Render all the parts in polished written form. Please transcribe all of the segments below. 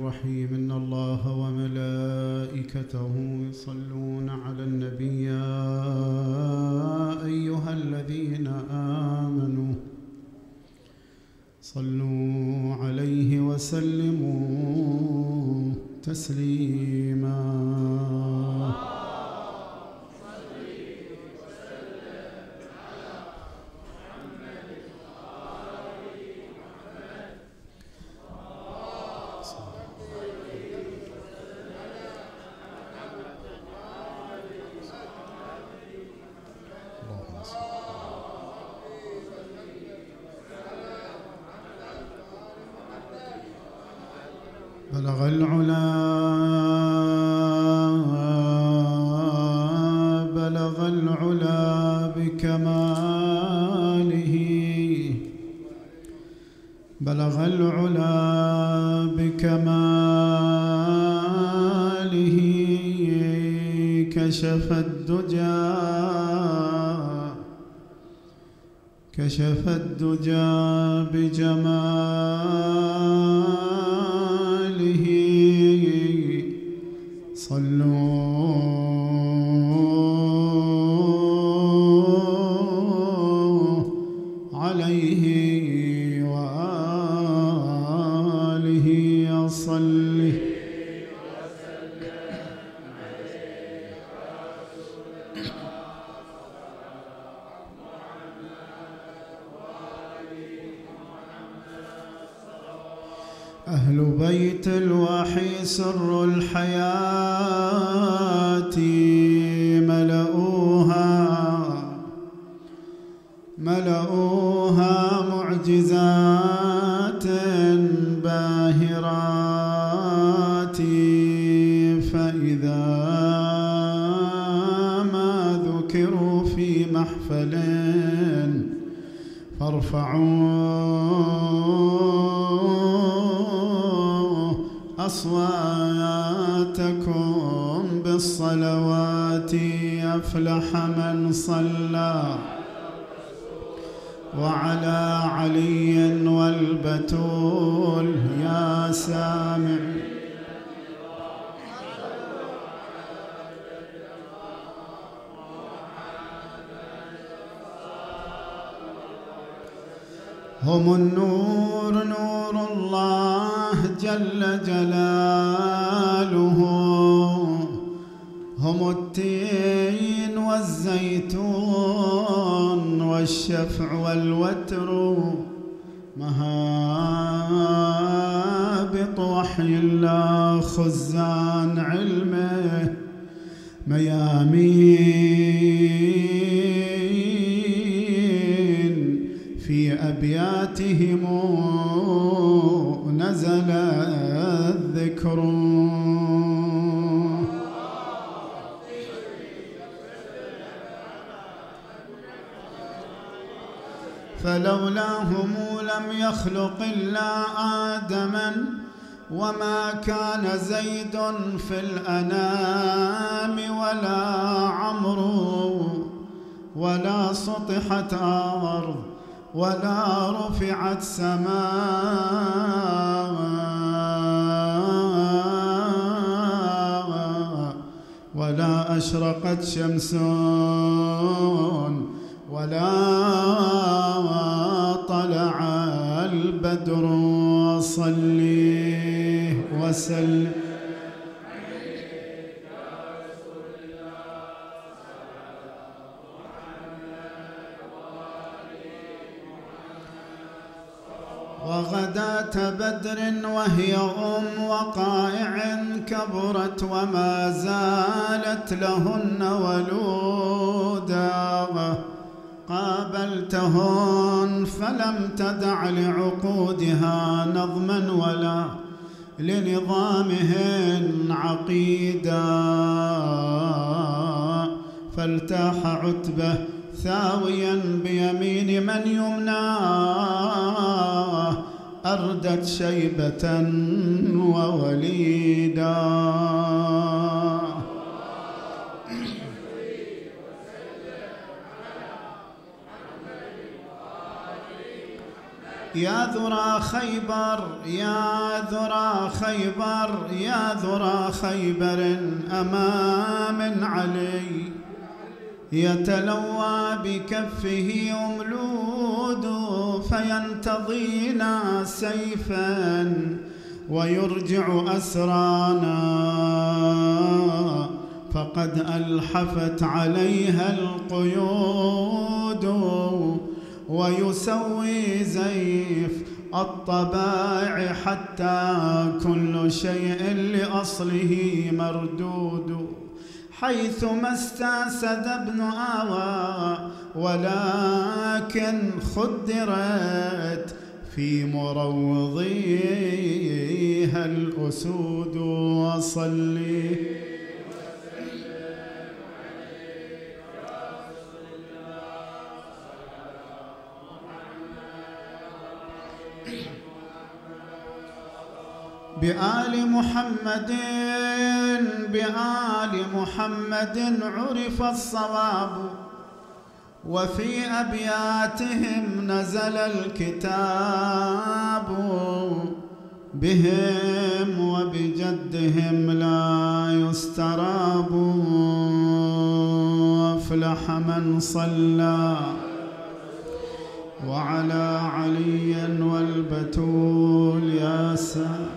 الرحيم. إن الله وملائكته يصلون على النبي يا أيها الذين آمنوا صلوا عليه وسلموا تسليما. بلغ العلا بكماله، بلغ العلا بكماله، كشف الدجى بجماله. صلوا عليه وآله وصلي. أهل بيت الوحي سر الحياة، ملؤوها معجزات باهرات، فإذا ما ذكروا في محفل فارفعوا أصواتكم بالصلوات. أفلح من صلى وعلى علي والبتول. يا سامع هم النور، نور الله جل جلاله، هم التين والزيتون والشفع والوتر، مهابط وحي الله خزان علمه، ميامين في أبياتهم نزل الذكر. فلولاهم لم يخلق إلا آدما، وما كان زيد في الأنام ولا عمرو، ولا سطحت أرض ولا رفعت سماء، ولا أشرقت شمس ولا طلع البدر. صلي وسلم وغداة بدر وهي وقائع كبرت، وما زالت لهن ولودا. قابلتهن فلم تدع لعقودها نظما ولا لنظامهن عقيدا. فالتاح عتبة ثاويا بيمين من يمناه، أردت شيبة ووليدا. يا ذرى خيبر يا ذرى خيبر يا ذرى خيبر أمام علي يتلوى بكفه أملود فينتضينا سيفا ويرجع أسرانا فقد ألحفت عليها القيود ويسوي زيف الطبائع حتى كل شيء لأصله مردود حيثما استأسد ابن آوى ولكن خدرت في مروضيها الأسود وصلي بآل محمد عرف الصواب وفي أبياتهم نزل الكتاب بهم وبجدهم لا يستراب أفلح من صلى وعلى علي والبتول يا سلام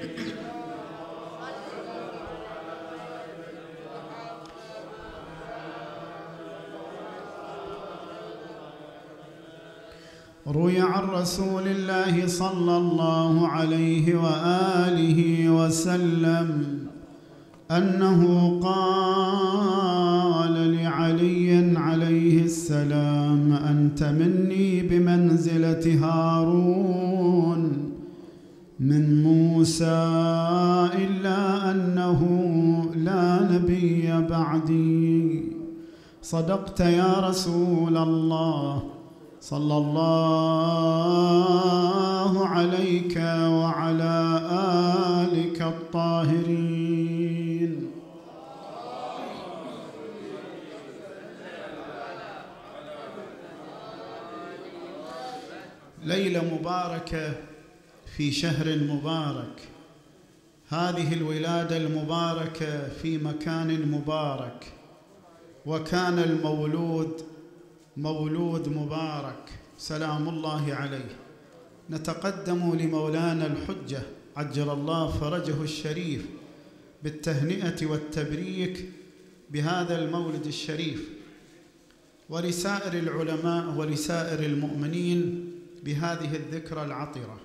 روي عن رسول الله صلى الله عليه وآله وسلم أنه قال لعلي عليه السلام أنت مني بمنزلة هارون من موسى إلا أنه لا نبي بعدي صدقت يا رسول الله صلى الله عليك وعلى آلك الطاهرين. ليلة مباركة في شهر مبارك، هذه الولادة المباركة في مكان مبارك، وكان المولود مولود مبارك سلام الله عليه. نتقدم لمولانا الحجة عجل الله فرجه الشريف بالتهنئة والتبريك بهذا المولد الشريف، ولسائر العلماء ولسائر المؤمنين بهذه الذكرى العطرة.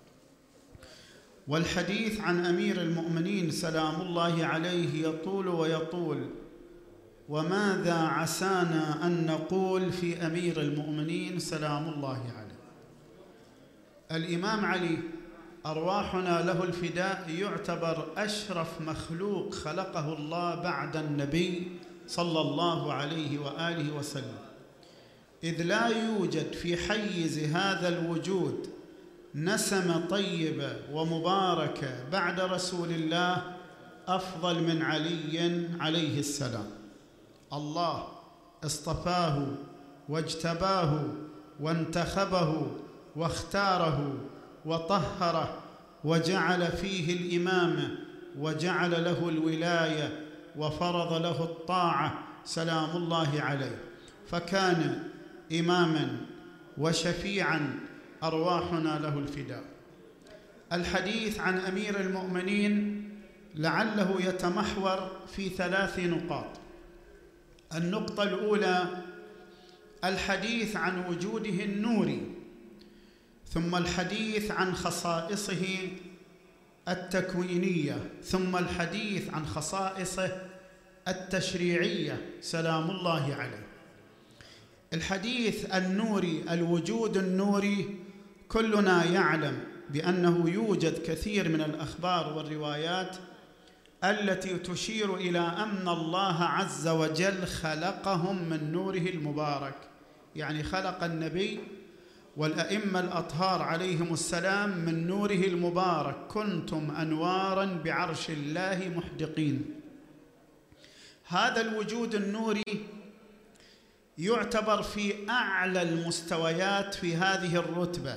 والحديث عن أمير المؤمنين سلام الله عليه يطول ويطول، وماذا عسانا أن نقول في أمير المؤمنين سلام الله عليه. الإمام علي أرواحنا له الفداء يعتبر أشرف مخلوق خلقه الله بعد النبي صلى الله عليه وآله وسلم، إذ لا يوجد في حيز هذا الوجود نسمة طيبة ومباركة بعد رسول الله أفضل من علي عليه السلام. الله اصطفاه واجتباه وانتخبه واختاره وطهره وجعل فيه الإمامة وجعل له الولاية وفرض له الطاعة سلام الله عليه، فكان إماماً وشفيعاً أرواحنا له الفداء. الحديث عن أمير المؤمنين لعله يتمحور في 3 نقاط. النقطة الأولى الحديث عن وجوده النوري، ثم الحديث عن خصائصه التكوينية، ثم الحديث عن خصائصه التشريعية سلام الله عليه. الحديث النوري، الوجود النوري، كلنا يعلم بأنه يوجد كثير من الأخبار والروايات التي تشير إلى أن الله عز وجل خلقهم من نوره المبارك، يعني خلق النبي والأئمة الأطهار عليهم السلام من نوره المبارك، كنتم أنواراً بعرش الله محدقين. هذا الوجود النوري يعتبر في أعلى المستويات في هذه الرتبة،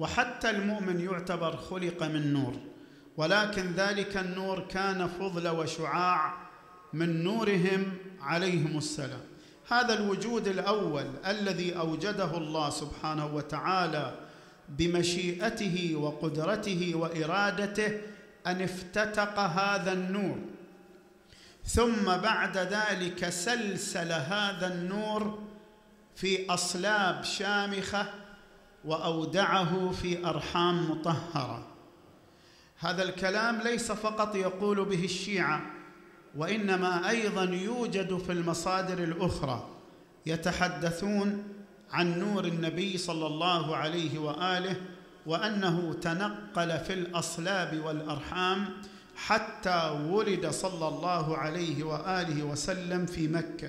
وحتى المؤمن يعتبر خلق من نور، ولكن ذلك النور كان فضل وشعاع من نورهم عليهم السلام. هذا الوجود الأول الذي أوجده الله سبحانه وتعالى بمشيئته وقدرته وإرادته أن افتتق هذا النور، ثم بعد ذلك سلسل هذا النور في أصلاب شامخة وأودعه في أرحام مطهرة. هذا الكلام ليس فقط يقول به الشيعة، وإنما أيضا يوجد في المصادر الأخرى يتحدثون عن نور النبي صلى الله عليه وآله، وأنه تنقل في الأصلاب والأرحام حتى ولد صلى الله عليه وآله وسلم في مكة.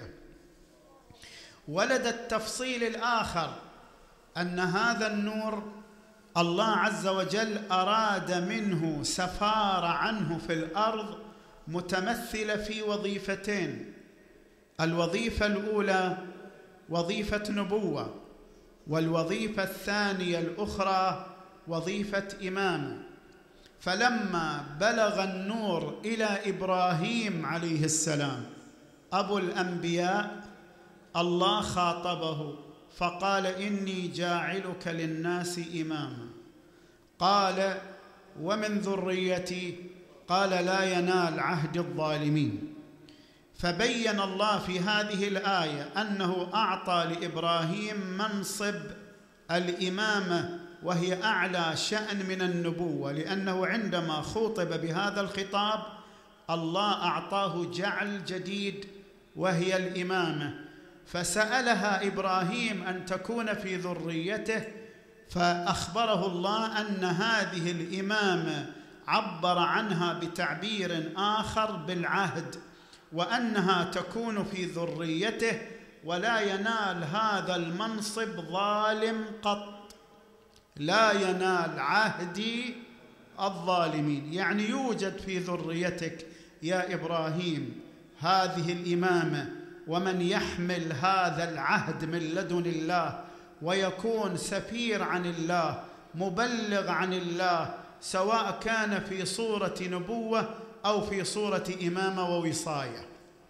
ولد التفصيل الآخر أن هذا النور الله عز وجل أراد منه سفار عنه في الأرض متمثلة في وظيفتين. الوظيفة الأولى وظيفة نبوة، والوظيفة الثانية الأخرى وظيفة إمامة. فلما بلغ النور إلى إبراهيم عليه السلام أبو الأنبياء، الله خاطبه فقال: إني جاعلك للناس إماما. قال: ومن ذريتي؟ قال: لا ينال عهد الظالمين. فبين الله في هذه الآية أنه أعطى لإبراهيم منصب الإمامة، وهي أعلى شأن من النبوة، لأنه عندما خوطب بهذا الخطاب الله أعطاه جعل جديد وهي الإمامة، فسألها إبراهيم أن تكون في ذريته، فأخبره الله أن هذه الإمامة عبر عنها بتعبير آخر بالعهد، وأنها تكون في ذريته، ولا ينال هذا المنصب ظالم قط، لا ينال عهدي الظالمين. يعني يوجد في ذريتك يا إبراهيم هذه الإمامة، ومن يحمل هذا العهد من لدن الله ويكون سفير عن الله، مبلغ عن الله، سواء كان في صورة نبوة أو في صورة إمامة ووصاية.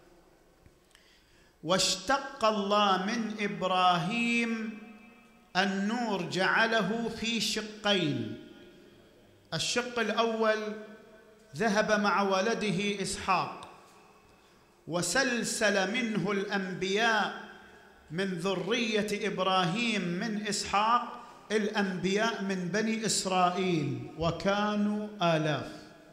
واشتق الله من إبراهيم النور، جعله في شقين. الشق الأول ذهب مع ولده إسحاق، وسلسل منه الأنبياء من ذرية إبراهيم من إسحاق، الأنبياء من بني إسرائيل، وكانوا آلاف.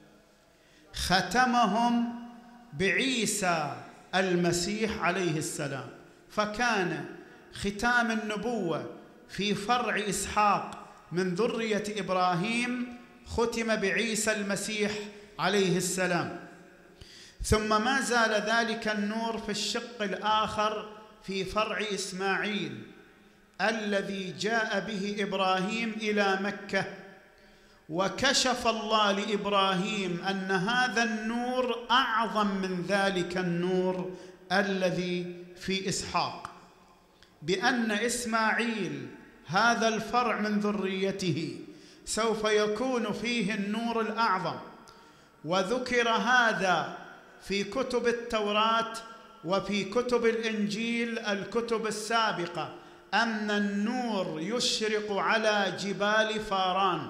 ختمهم بعيسى المسيح عليه السلام، فكان ختام النبوة في فرع إسحاق من ذرية إبراهيم ختم بعيسى المسيح عليه السلام. ثم ما زال ذلك النور في الشق الآخر في فرع إسماعيل الذي جاء به إبراهيم إلى مكة، وكشف الله لإبراهيم أن هذا النور أعظم من ذلك النور الذي في إسحاق، بأن إسماعيل هذا الفرع من ذريته سوف يكون فيه النور الأعظم. وذكر هذا في كتب التوراة وفي كتب الإنجيل الكتب السابقة، أن النور يشرق على جبال فاران،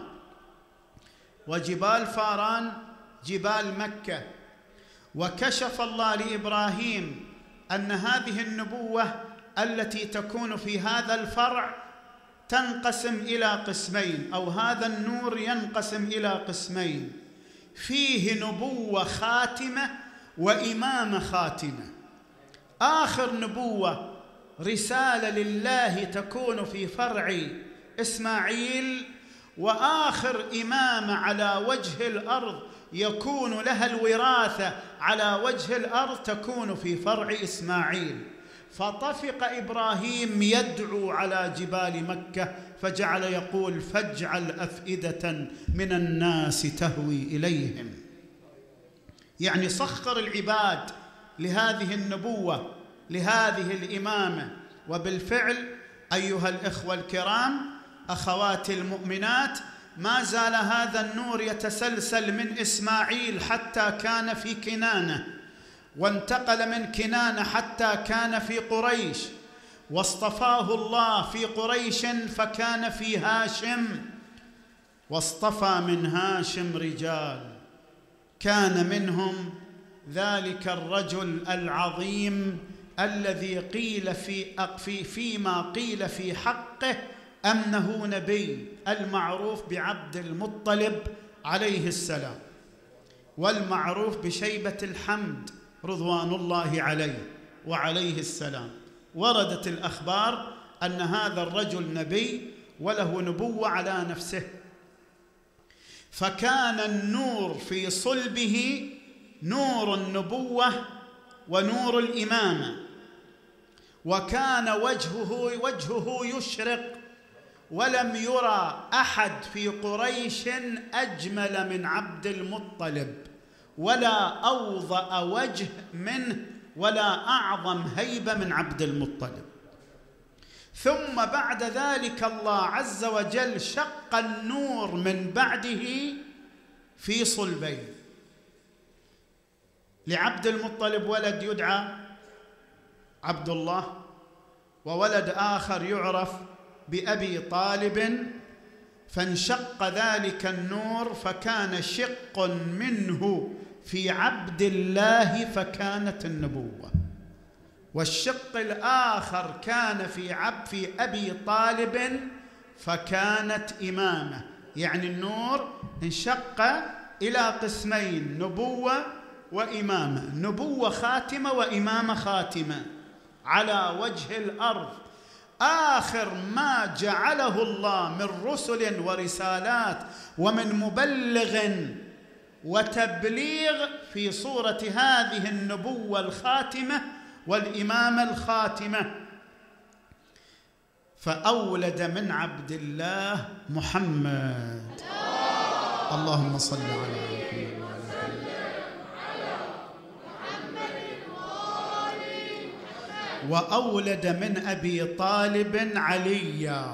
وجبال فاران جبال مكة. وكشف الله لإبراهيم أن هذه النبوة التي تكون في هذا الفرع تنقسم إلى قسمين، أو هذا النور ينقسم إلى قسمين، فيه نبوة خاتمة وإمامة خاتمة. آخر نبوة رسالة لله تكون في فرع إسماعيل، وآخر إمامة على وجه الأرض يكون لها الوراثة على وجه الأرض تكون في فرع إسماعيل. فطفق إبراهيم يدعو على جبال مكة، فجعل يقول: فاجعل أفئدة من الناس تهوي إليهم. يعني سخر العباد لهذه النبوة، لهذه الإمامة. وبالفعل أيها الإخوة الكرام، أخواتي المؤمنات، ما زال هذا النور يتسلسل من إسماعيل حتى كان في كنانة، وانتقل من كنانة حتى كان في قريش، واصطفاه الله في قريش فكان في هاشم، واصطفى من هاشم رجال، كان منهم ذلك الرجل العظيم الذي قيل فيما قيل في حقه أنه نبي، المعروف بعبد المطلب عليه السلام، والمعروف بشيبة الحمد رضوان الله عليه وعليه السلام. وردت الأخبار أن هذا الرجل نبي وله نبوة على نفسه، فكان النور في صلبه نور النبوة ونور الإمامة، وكان وجهه يشرق، ولم يرى أحد في قريش أجمل من عبد المطلب، ولا أوضأ وجه منه، ولا أعظم هيبة من عبد المطلب. ثم بعد ذلك الله عز وجل شق النور من بعده في صلبين. لعبد المطلب ولد يدعى عبد الله، وولد آخر يعرف بأبي طالب، فانشق ذلك النور في شق منه في عبد الله فكانت النبوة، والشق الآخر كان في أبي طالب فكانت إمامة. يعني النور انشق إلى قسمين، نبوة وإمامة، نبوة خاتمة وإمامة خاتمة على وجه الأرض. آخر ما جعله الله من رسل ورسالات ومن مبلغ وتبليغ في صورة هذه النبوة الخاتمة والإمامة الخاتمة، فأولد من عبد الله محمد. اللهم صل على محمد وأولد من أبي طالب عليا.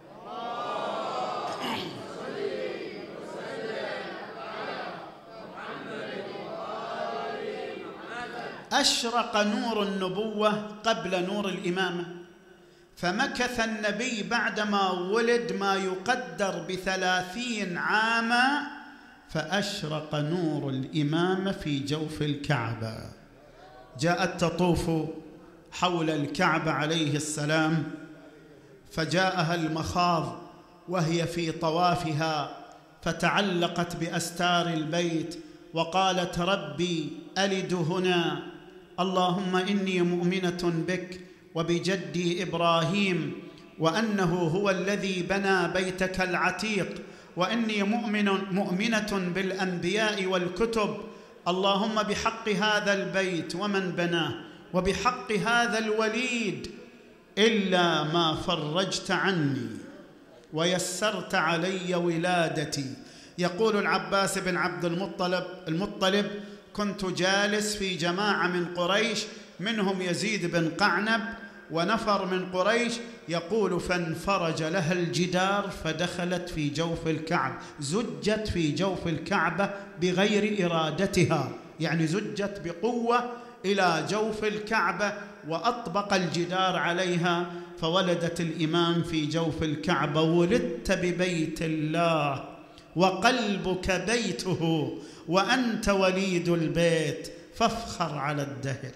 أشرق نور النبوة قبل نور الإمامة، فمكث النبي بعدما ولد ما يقدر ب30 عاما، فأشرق نور الإمامة في جوف الكعبة. جاءت تطوف حول الكعبة عليه السلام، فجاءها المخاض وهي في طوافها، فتعلقت بأستار البيت وقالت: ربي ألد هنا، اللهم إني مؤمنة بك وبجدي إبراهيم، وأنه هو الذي بنى بيتك العتيق، وإني مؤمنة بالأنبياء والكتب، اللهم بحق هذا البيت ومن بناه، وبحق هذا الوليد، إلا ما فرجت عني ويسرت علي ولادتي. يقول العباس بن عبد المطلب: كنت جالس في جماعة من قريش، منهم يزيد بن قعنب ونفر من قريش، يقول: فانفرج لها الجدار فدخلت في جوف الكعبة، زجت في جوف الكعبة بغير إرادتها، يعني زجت بقوة إلى جوف الكعبة وأطبق الجدار عليها، فولدت الإمام في جوف الكعبة. ولدت ببيت الله وقلبك بيته، وأنت وليد البيت، فافخر على الدهر.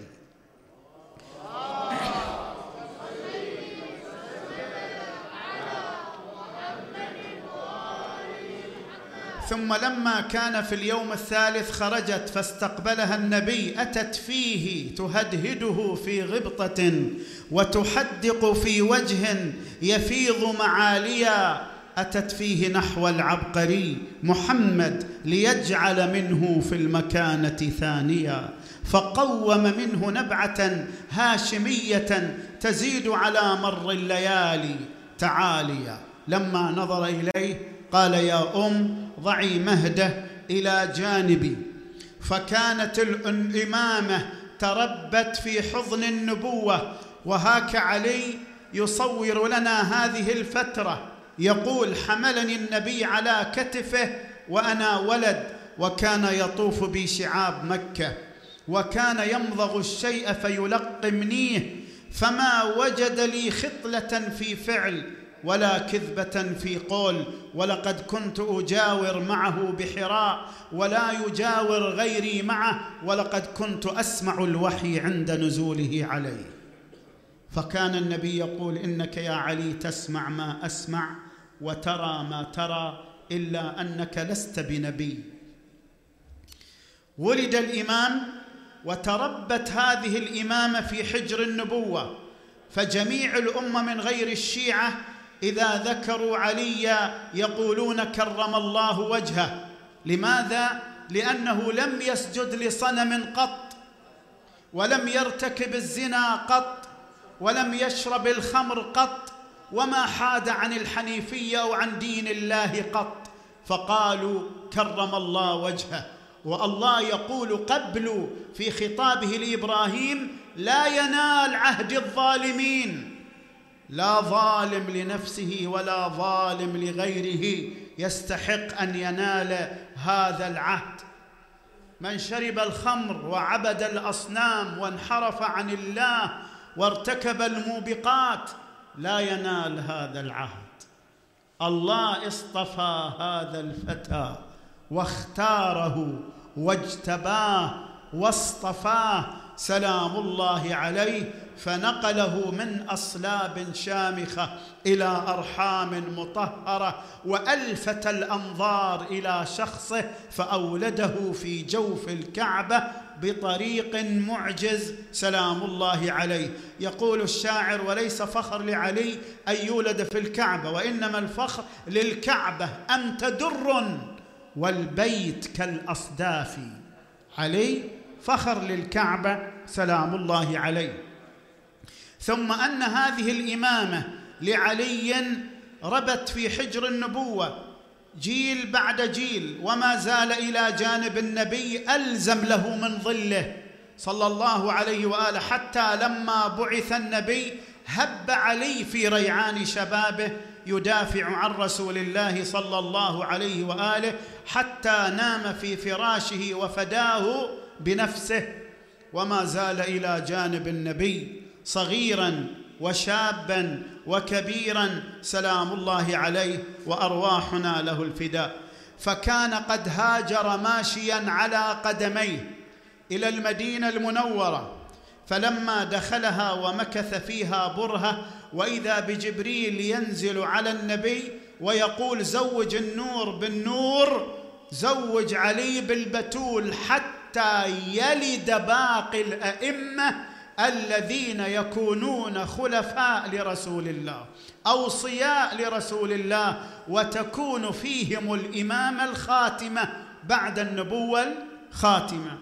ثم لما كان في اليوم الثالث خرجت فاستقبلها النبي، أتت فيه تهدهده في غبطة وتحدق في وجه يفيض معاليا، أتت فيه نحو العبقري محمد ليجعل منه في المكانة ثانيا، فقوم منه نبعة هاشمية تزيد على مر الليالي تعاليا. لما نظر إليه قال: يا ضعي مهده إلى جانبي. فكانت الإمامة تربت في حضن النبوة، وهاك علي يصور لنا هذه الفترة يقول: حملني النبي على كتفه وأنا ولد، وكان يطوف بي شعاب مكة، وكان يمضغ الشيء فيلقمنيه، فما وجد لي خطلة في فعل ولا كذبة في قول، ولقد كنت أجاور معه بحراء ولا يجاور غيري معه، ولقد كنت أسمع الوحي عند نزوله عليه. فكان النبي يقول: إنك يا علي تسمع ما أسمع وترى ما ترى، إلا أنك لست بنبي. ولد الإمام وتربت هذه الإمامة في حجر النبوة، فجميع الأمة من غير الشيعة إذا ذكروا عليا يقولون كرم الله وجهه. لماذا؟ لأنه لم يسجد لصنم قط، ولم يرتكب الزنا قط، ولم يشرب الخمر قط، وما حاد عن الحنيفية أو عن دين الله قط، فقالوا كرم الله وجهه. والله يقول قبل في خطابه لإبراهيم: لا ينال عهد الظالمين. لا ظالم لنفسه ولا ظالم لغيره يستحق أن ينال هذا العهد. من شرب الخمر وعبد الأصنام وانحرف عن الله وارتكب الموبقات لا ينال هذا العهد. الله اصطفى هذا الفتى واختاره واجتباه واصطفاه سلام الله عليه، فنقله من أصلاب شامخة إلى أرحام مطهرة، وألفت الأنظار إلى شخصه، فأولده في جوف الكعبة بطريق معجز سلام الله عليه. يقول الشاعر: وليس فخر لعلي أن يولد في الكعبة، وإنما الفخر للكعبة أنت در والبيت كالأصداف. علي فخر للكعبة سلام الله عليه. ثم أن هذه الإمامة لعلي ربت في حجر النبوة جيل بعد جيل، وما زال إلى جانب النبي ألزم له من ظله صلى الله عليه وآله، حتى لما بعث النبي هب علي في ريعان شبابه يدافع عن رسول الله صلى الله عليه وآله، حتى نام في فراشه وفداه بنفسه، وما زال إلى جانب النبي صغيراً وشاباً وكبيراً سلام الله عليه، وأرواحنا له الفداء. فكان قد هاجر ماشياً على قدميه إلى المدينة المنورة، فلما دخلها ومكث فيها برهة، وإذا بجبريل ينزل على النبي ويقول: زوج النور بالنور، زوج علي بالبتول، حتى يلد باقي الأئمة الذين يكونون خلفاء لرسول الله، أوصياء لرسول الله، وتكون فيهم الإمامة الخاتمة بعد النبوة الخاتمة.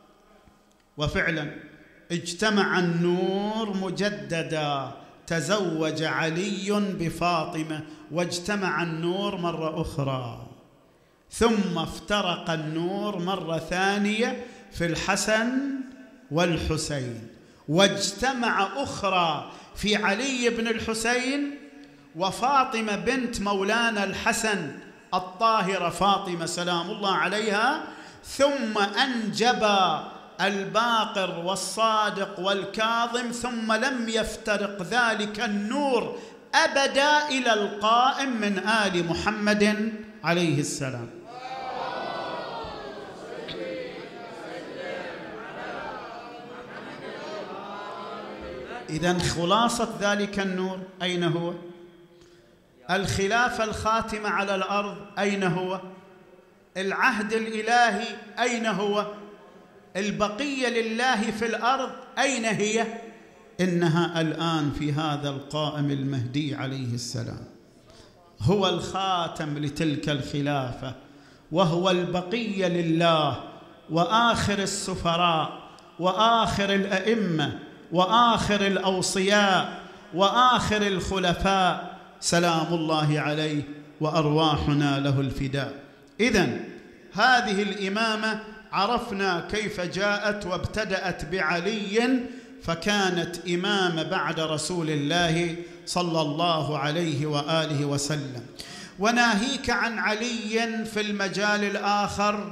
وفعلا اجتمع النور مجددا، تزوج علي بفاطمة واجتمع النور مرة أخرى، ثم افترق النور مرة ثانية في الحسن والحسين، واجتمع أخرى في علي بن الحسين وفاطمة بنت مولانا الحسن الطاهرة فاطمة سلام الله عليها، ثم أنجب الباقر والصادق والكاظم، ثم لم يفترق ذلك النور أبدا إلى القائم من آل محمد عليه السلام. إذن خلاصة ذلك النور أين هو؟ الخلافة الخاتمة على الأرض أين هو؟ العهد الإلهي أين هو؟ البقية لله في الأرض أين هي؟ إنها الآن في هذا القائم المهدي عليه السلام، هو الخاتم لتلك الخلافة، وهو البقية لله، وآخر السفراء، وآخر الأئمة، وآخر الأوصياء، وآخر الخلفاء سلام الله عليه، وأرواحنا له الفداء. إذن هذه الإمامة عرفنا كيف جاءت وابتدأت بعلي فكانت إمامة بعد رسول الله صلى الله عليه وآله وسلم. وناهيك عن علي في المجال الآخر،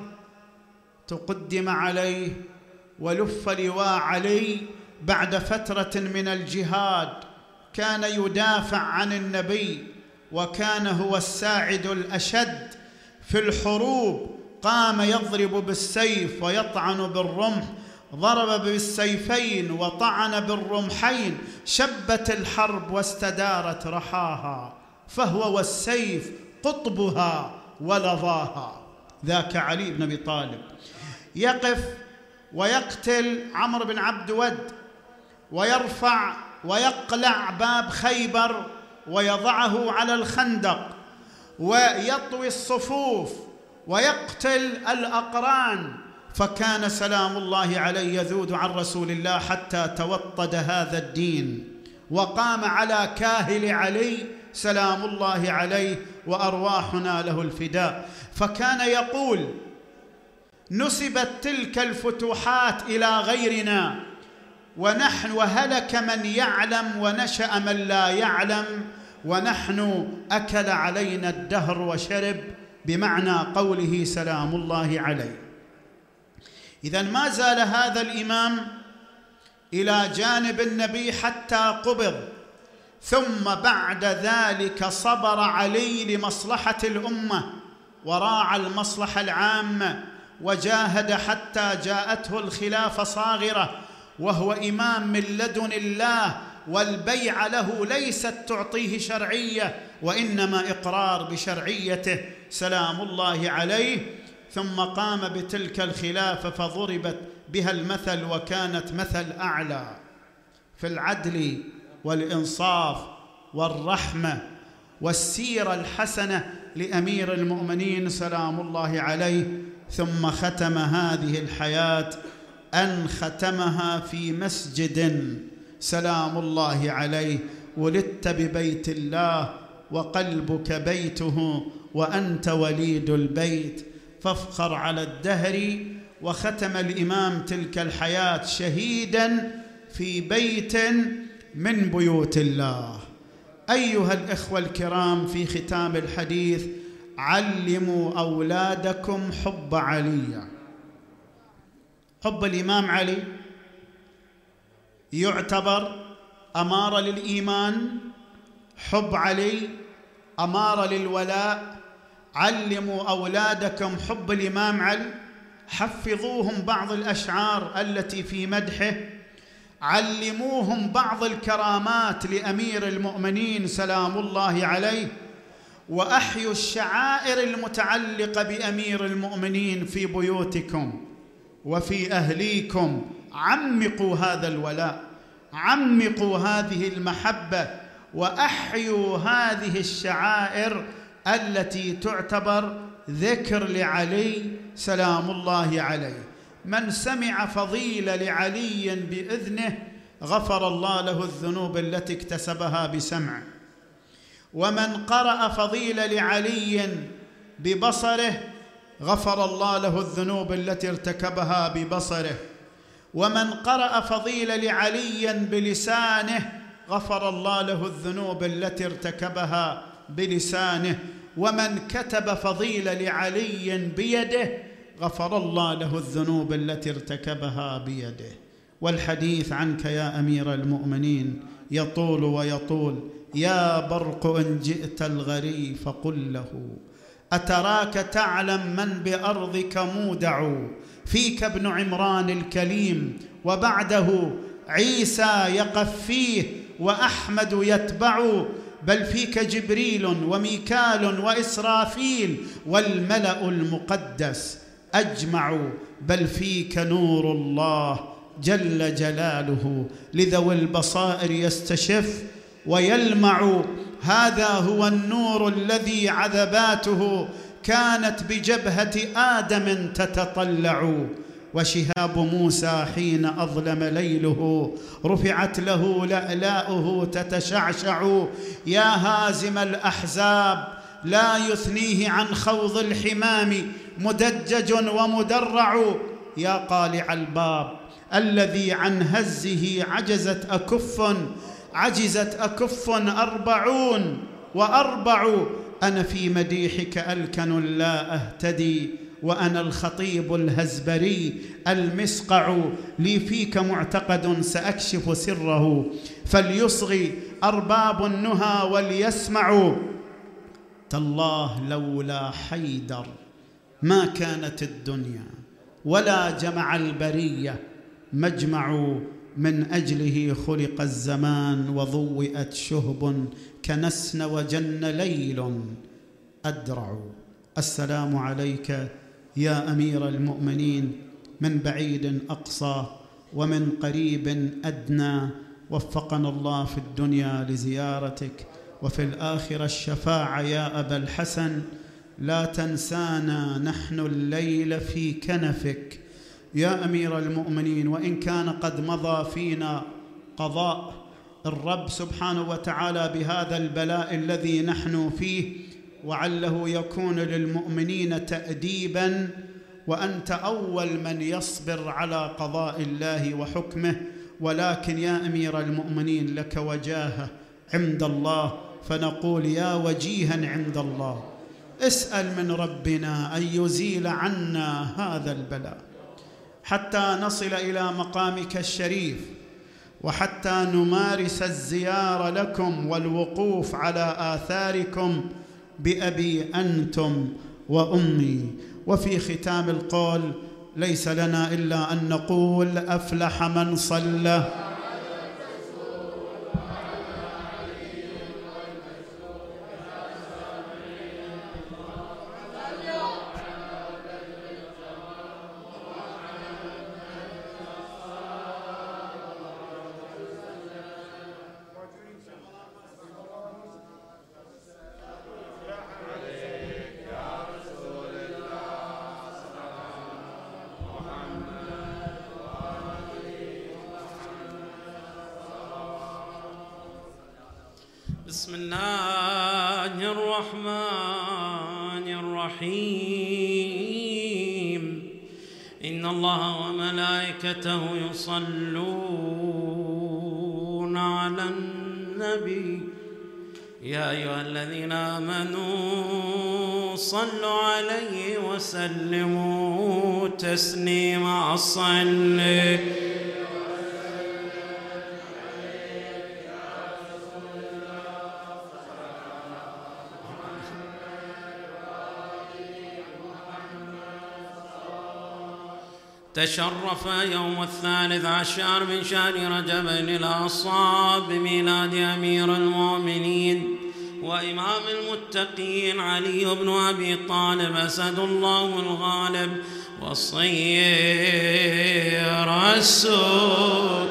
تقدم عليه ولف لواء علي بعد فترة من الجهاد، كان يدافع عن النبي، وكان هو الساعد الأشد في الحروب، قام يضرب بالسيف ويطعن بالرمح، ضرب بالسيفين وطعن بالرمحين، شبت الحرب واستدارت رحاها، فهو والسيف قطبها ولظاها. ذاك علي بن أبي طالب يقف ويقتل عمرو بن عبد ود، ويرفع ويقلع باب خيبر ويضعه على الخندق، ويطوي الصفوف ويقتل الأقران، فكان سلام الله عليه يذود عن رسول الله حتى توطد هذا الدين، وقام على كاهل علي سلام الله عليه وأرواحنا له الفداء. فكان يقول: نسبت تلك الفتوحات إلى غيرنا، ونحن وهلك من يعلم ونشأ من لا يعلم، ونحن أكل علينا الدهر وشرب، بمعنى قوله سلام الله عليه. إذن ما زال هذا الإمام إلى جانب النبي حتى قبض، ثم بعد ذلك صبر علي لمصلحة الأمة وراعى المصلحة العامة، وجاهد حتى جاءته الخلافة صاغرة وهو إمام من لدن الله، والبيعة له ليست تعطيه شرعية وإنما إقرار بشرعيته سلام الله عليه. ثم قام بتلك الخلافة فضربت بها المثل، وكانت مثل أعلى في العدل والإنصاف والرحمة والسيرة الحسنة لأمير المؤمنين سلام الله عليه. ثم ختم هذه الحياة أن ختمها في مسجد سلام الله عليه. ولدت ببيت الله وقلبك بيته، وأنت وليد البيت، فافخر على الدهر. وختم الإمام تلك الحياة شهيداً في بيت من بيوت الله. أيها الإخوة الكرام، في ختام الحديث: علموا أولادكم حب علي. حب الإمام علي يعتبر أمارة للإيمان، حب علي أمارة للولاء. علموا أولادكم حب الإمام علي، حفظوهم بعض الأشعار التي في مدحه، علموهم بعض الكرامات لأمير المؤمنين سلام الله عليه، وأحيوا الشعائر المتعلقة بأمير المؤمنين في بيوتكم وفي أهليكم. عمقوا هذا الولاء، عمقوا هذه المحبة، وأحيوا هذه الشعائر التي تعتبر ذكر لعلي سلام الله عليه. من سمع فضيلة لعلي بإذنه غفر الله له الذنوب التي اكتسبها بسمعه، ومن قرأ فضيلة لعلي ببصره غفر الله له الذنوب التي ارتكبها ببصره، ومن قرأ فضيلة لعلي بلسانه غفر الله له الذنوب التي ارتكبها بلسانه، ومن كتب فضيلة لعلي بيده غفر الله له الذنوب التي ارتكبها بيده. والحديث عنك يا أمير المؤمنين يطول ويطول. يا برق إن جئت الغري فقل له أتراك تعلم من بأرضك مودع، فيك ابن عمران الكليم وبعده عيسى يقفيه وأحمد يتبع، بل فيك جبريل وميكال وإسرافيل والملأ المقدس أجمع، بل فيك نور الله جل جلاله لذوي البصائر يستشف ويلمع. هذا هو النور الذي عذباته كانت بجبهة آدم تتطلع، وشهاب موسى حين أظلم ليله رفعت له لألاؤه تتشعشع. يا هازم الأحزاب لا يثنيه عن خوض الحمام مدجج ومدرع، يا قالع الباب الذي عن هزه عجزت أكف 40 و4 أنا في مديحك ألكن لا أهتدي وأنا الخطيب الهزبري المسقع لي فيك معتقد سأكشف سره فليصغي أرباب النهى وليسمعوا تالله لولا حيدر ما كانت الدنيا ولا جمع البرية مجمع من أجله خلق الزمان وضوئت شهب كنسن وجن ليل أدرع. السلام عليك يا أمير المؤمنين من بعيد أقصى ومن قريب أدنى، وفقنا الله في الدنيا لزيارتك وفي الآخرة الشفاعة يا أبا الحسن. لا تنسانا نحن الليل في كنفك يا أمير المؤمنين، وإن كان قد مضى فينا قضاء الرب سبحانه وتعالى بهذا البلاء الذي نحن فيه، وعله يكون للمؤمنين تأديباً، وأنت أول من يصبر على قضاء الله وحكمه. ولكن يا أمير المؤمنين لك وجاهة عند الله، فنقول يا وجيها عند الله اسأل من ربنا أن يزيل عنا هذا البلاء حتى نصل إلى مقامك الشريف، وحتى نمارس الزيارة لكم والوقوف على آثاركم بأبي أنتم وأمي. وفي ختام القول ليس لنا إلا أن نقول أفلح من صلى بسم الله الرحمن الرحيم. إن الله وملائكته يصلون على النبي يا أيها الذين آمنوا صلوا عليه وسلموا تسليما. الصلاة تشرف يوم 13 من شهر رجب الأصاب بميلاد أمير المؤمنين وإمام المتقين علي بن أبي طالب أسد الله الغالب والصير السود.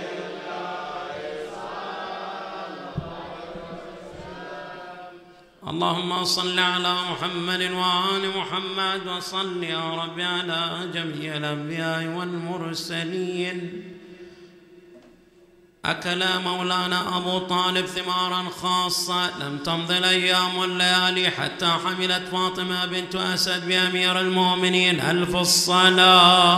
اللهم صل على محمد وآل محمد، وصل يا رب على جميع الأنبياء والمرسلين. أكل مولانا أبو طالب ثمارا خاصة لم تمض الأيام والليالي حتى حملت فاطمة بنت أسد بأمير المؤمنين. ألف الصلاة.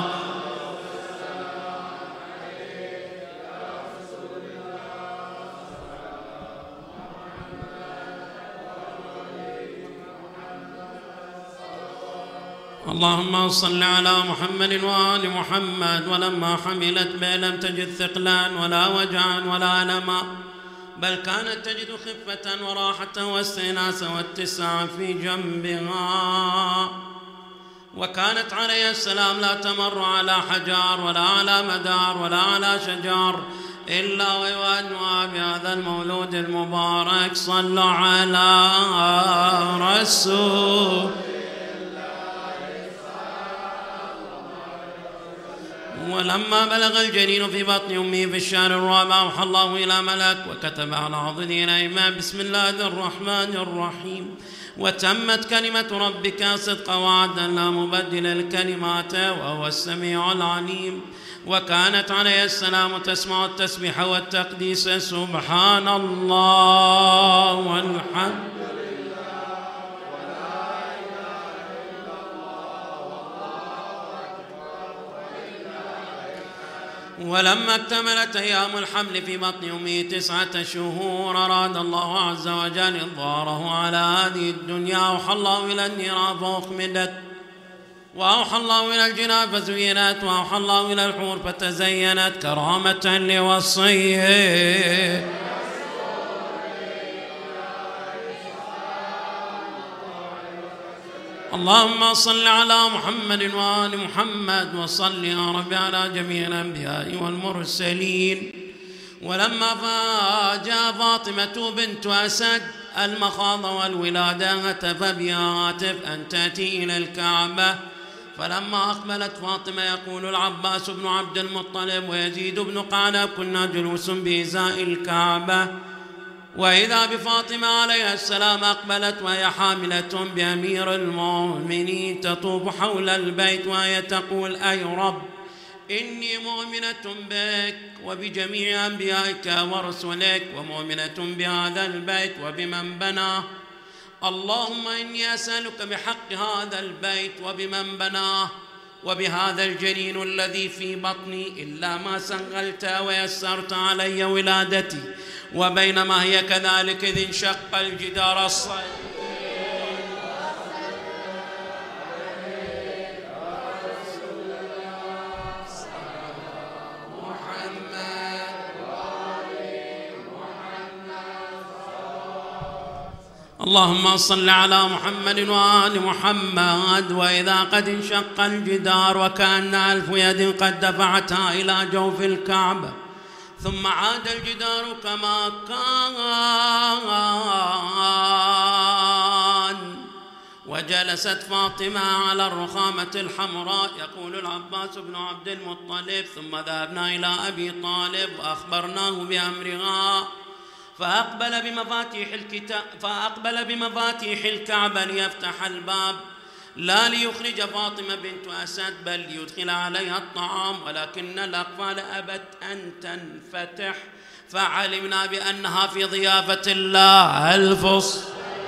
اللهم صل على محمد وآل محمد. ولما حملت به لم تجد ثقلا ولا وجعا ولا ألما، بل كانت تجد خفة وراحة واستئناسا واتساعا في جنبها. وكانت عليه السلام لا تمر على حجار ولا على مدار ولا على شجار إلا ويوانها بهذا المولود المبارك. صلوا على رسول. ولما بلغ الجنين في بطن أمه في الشهر الرابع أوحى الله إلى ملك وكتب على عضدين أيمان بسم الله الرحمن الرحيم. وتمت كلمة ربك صدقا وعدلا لا مبدل لكلماته وهو السميع العليم. وكانت عليه السلام تسمع التسبيح والتقديس سبحان الله والحمد ولما اكتملت أيام الحمل في بطن أمه 9 شهور أراد الله عز وجل إظهاره على هذه الدنيا. أوحى الله إلى النيران فأخمدت، وأوحى الله إلى الجنان فزينت، وأوحى الله إلى الحور فتزينت كرامة لوصيه. اللهم صل على محمد وآل محمد، وصل يا رب على جميع الأنبياء والمرسلين. ولما جاء فاطمة بنت أسد المخاض والولادة هتف بها هاتف أن تأتي إلى الكعبة. فلما أقبلت فاطمة يقول العباس بن عبد المطلب ويزيد بن قعنب كنا جلوس بإزاء الكعبة، وإذا بفاطمة عليها السلام أقبلت وهي حاملة بأمير المؤمنين تطوف حول البيت وهي تقول أي رب إني مؤمنة بك وبجميع أنبيائك ورسلك، ومؤمنة بهذا البيت وبمن بناه. اللهم إني أسألك بحق هذا البيت وبمن بناه وبهذا الجنين الذي في بطني إلا ما سهلت ويسرت علي ولادتي. وبينما هي كذلك إذ انشق الجدار الصغير اللهم صل على محمد وآل محمد. وإذا قد انشق الجدار وكأن 1000 يد قد دفعتها إلى جوف الكعبة، ثم عاد الجدار كما كان، وجلست فاطمة على الرخامة الحمراء. يقول العباس بن عبد المطلب ثم ذهبنا إلى أبي طالب وأخبرناه بأمرها، فأقبل بمفاتيح الكعبة ليفتح الباب، لا ليخرج فاطمة بنت أسد بل ليدخل عليها الطعام، ولكن الأقفال أبت أن تنفتح، فعلمنا بأنها في ضيافة الله الفصل.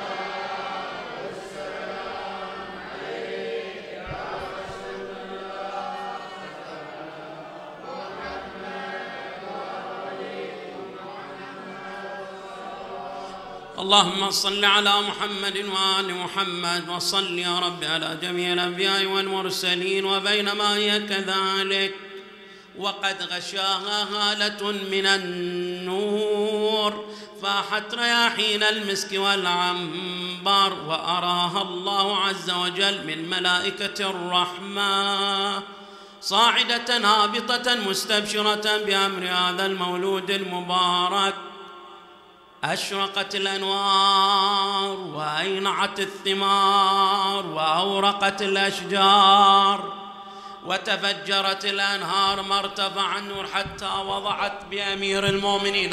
اللهم صل على محمد وآل محمد، وصل يا رب على جميع الأنبياء والمرسلين. وبينما هي كذلك وقد غشاها هالة من النور فاحت رياحين المسك والعنبر، وأراها الله عز وجل من ملائكة الرحمة صاعدة هابطة مستبشرة بأمر هذا المولود المبارك. أشرقت الأنوار وأينعت الثمار وأورقت الأشجار وتفجرت الأنهار، ما ارتفع النور حتى وضعت بأمير المؤمنين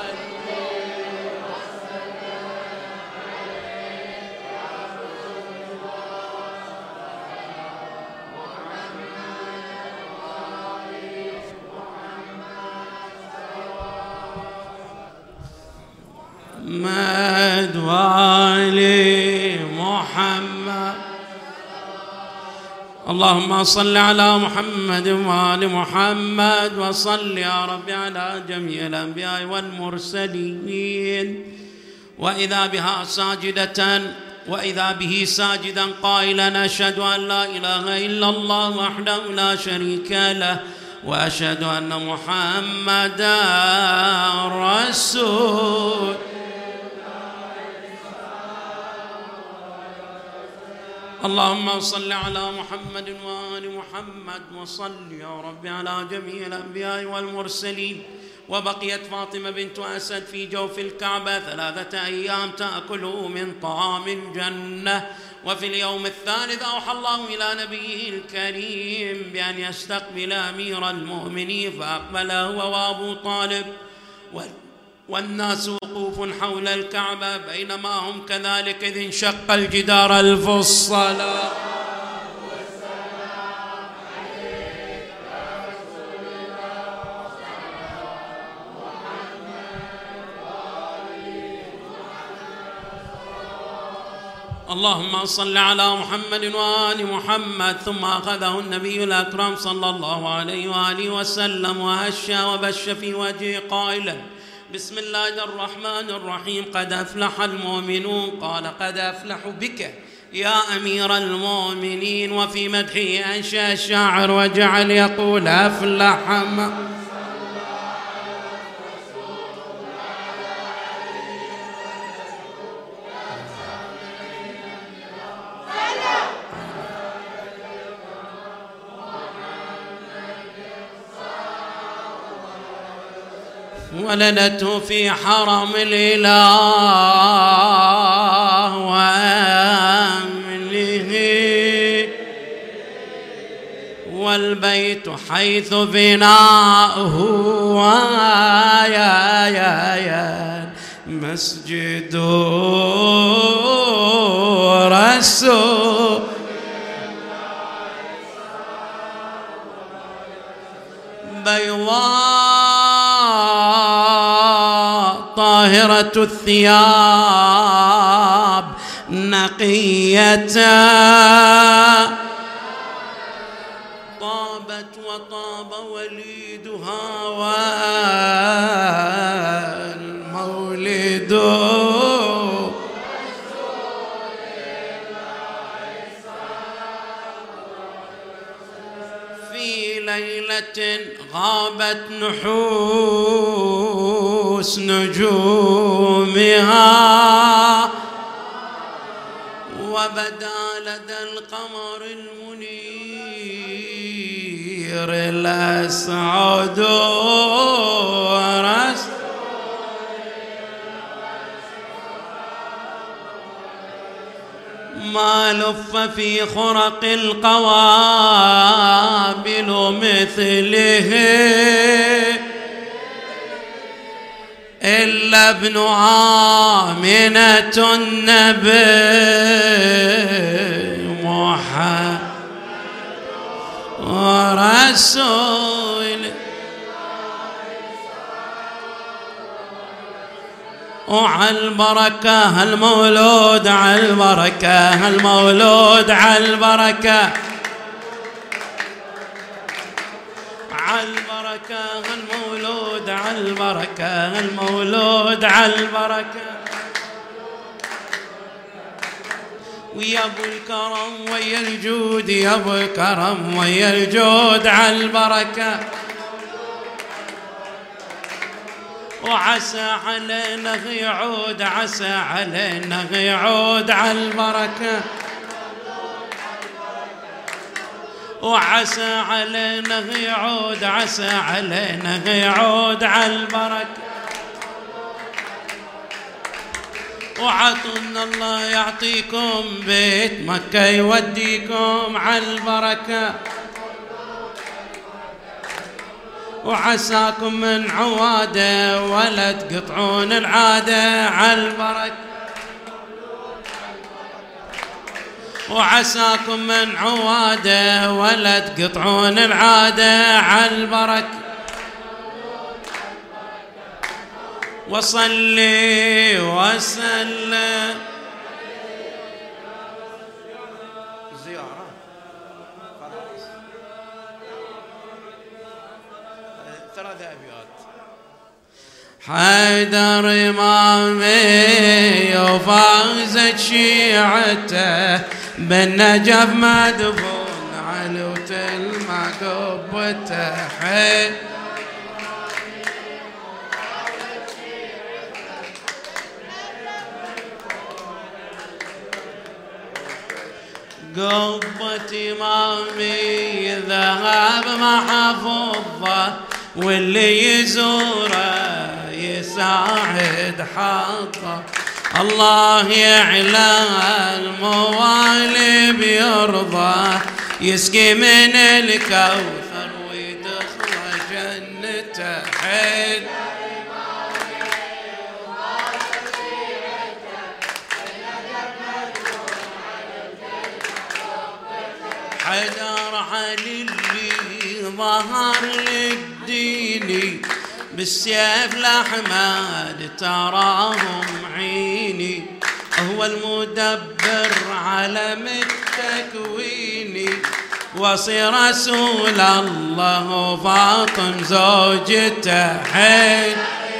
محمد وآل محمد. اللهم صل على محمد وآل محمد، وصل يا رب على جميع الأنبياء والمرسلين. وإذا به ساجدا قائلا أشهد أن لا إله إلا الله وحده لا شريك له، وأشهد أن محمدا رسول. اللهم صل على محمد وآل محمد، وصل يا رب على جميع الأنبياء والمرسلين. وبقيت فاطمة بنت أسد في جوف الكعبة 3 أيام تأكل من طعام الجنة. وفي اليوم الثالث أوحى الله إلى نبيه الكريم بأن يستقبل أمير المؤمنين، فأقبل هو وأبو طالب والناس وقوف حول الكعبة. بينما هم كذلك إذ انشق الجدار الفصل. اللهم صل على محمد وآل محمد. ثم أخذه النبي الأكرم صلى الله عليه وآله وسلم وهشى وبش في وجهه قائلا: بسم الله الرحمن الرحيم، قد أفلح المؤمنون. قال: قد أفلح بك يا أمير المؤمنين. وفي مدحه أنشأ الشاعر وجعل يقول: أفلح ما ولدته في حرم الإله وأمنه، والبيت حيث بناؤه يا مسجد رسول بيضاء طاهرة الثياب نقية، طابت وطاب وليدها والمولد في ليلة غابت نحوس نجومها، وبدا لدى القمر المنير الأسعد ما لف في خرق القوابل مثله إلا ابن آمنة النبي محمد ورسول. وعلى البركة المولود على البركة المولود على البركة على البركة المولود على البركة المولود على البركة. ويا ابو الكرم ويا الجود يا ابو الكرم ويا الجود على البركة. وعسى علينا يعود عسى علينا يعود على البركة. وعسى علينا يعود عسى علينا يعود على البركة. وعطونا الله يعطيكم بيت مكة يوديكم على البركة. وعساكم من عواده ولا تقطعون العادة على البركة. وعساكم من عواده ولا تقطعون العادة على البركة. وصلي وسلم زيارة ثلاث أبيات. حيدر إمامي وفازت شيعته بالنجف مدفون علوت المعقبته. قبة إمامي ذهب محفوظة واللي يزوره يساعد حظه. الله يعلى الموالي بيرضى يسقي من الكوثر ويدخل جنته. حيد حيدر علي اللي ظهر للديني بالسيف الأحمد تراهم عيني. هو المدبر عالم التكوين، وصي رسول الله فاطم زوجته حين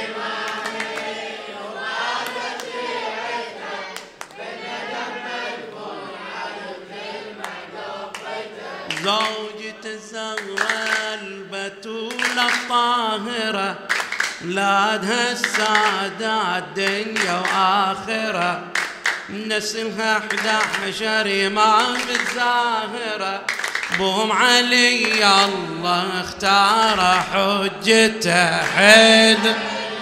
زوجة الزهراء البتولة الطاهرة، ولادها السادات دنيا وآخرة، نسلها 11 إمام الزاهرة، بهم علي الله اختار حجته حيدر.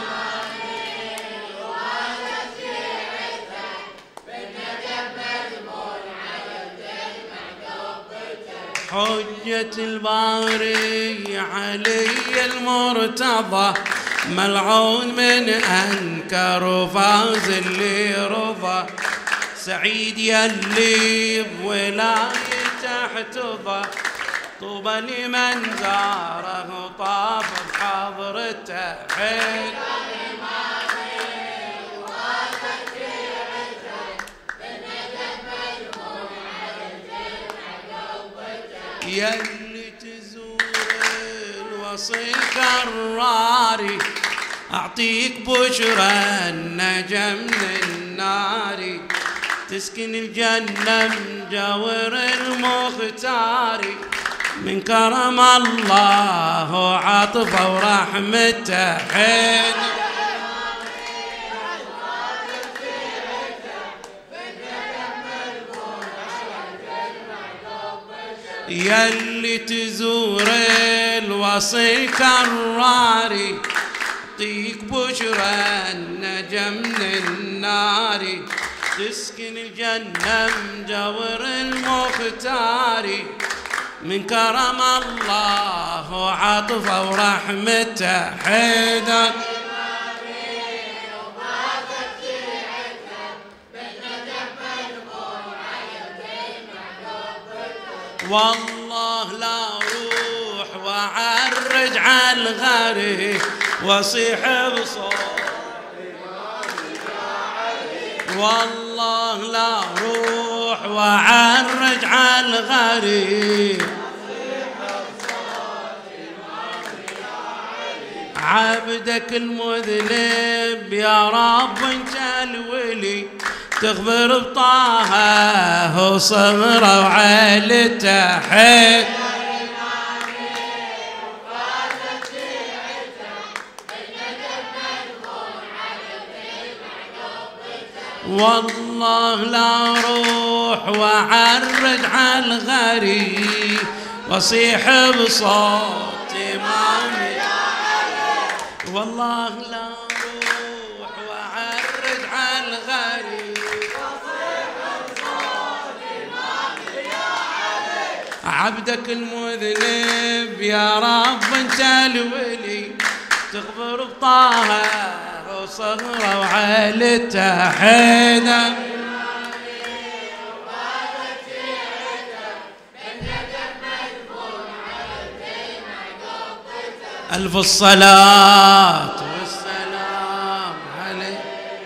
حجة الباري علي المرتضى، ملعون من أنكر وفاز اللي رضى، سعيد يلي بولايته احتضى، طوبى لمن زاره وطاف بحضرته حين يلي تزور الوصي كراري، أعطيك بشرى النجم من النار، تسكن الجنة مجاور المختار، من كرم الله عطفه ورحمته حين يلي تزور الوصي كراري، أعطيك بشرى النجم من النار، تسكن الجنة مجاور المختار، من كرم الله عطفه ورحمته حيدر. والله لا روح وعرج على الغريب واصيح بصوتي، والله لا روح وعرج على الغريب، عبدك المذنب يا رب انت الولي، تغفر بطاها وصغره وعيلته حين والله لا روح وعرج على الغريب واصيح بصوت امامي، والله لا روح وعرج على الغريب واصيح بصوت امامي يا علي، عبدك المذنب يا رب انت الولي، تغفر بطه وصغره وعيلته حيدر. ألف الصلاة والسلام عليك.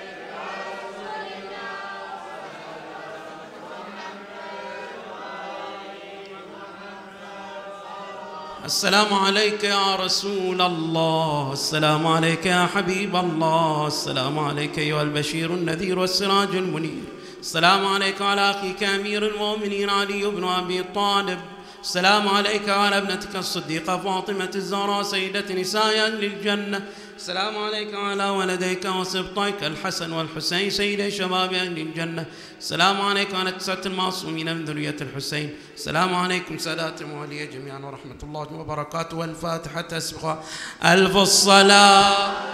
السلام عليك يا رسول الله، السلام عليك يا حبيب الله، السلام عليك أيها البشير النذير والسراج المنير، السلام عليك وعلى أخيك أمير المؤمنين علي بن أبي طالب، السلام عليك وعلى ابنتك الصديقة فاطمة الزهراء سيدة نساء أهل الجنة، السلام عليك وعلى ولديك وسبطيك الحسن والحسين سيدي شباب أهل الجنة، السلام عليك وعلى 9 المعصومين من ذرية الحسين، السلام عليكم سادات المولية جميعا ورحمة الله وبركاته. والفاتحة تسبق. ألف الصلاة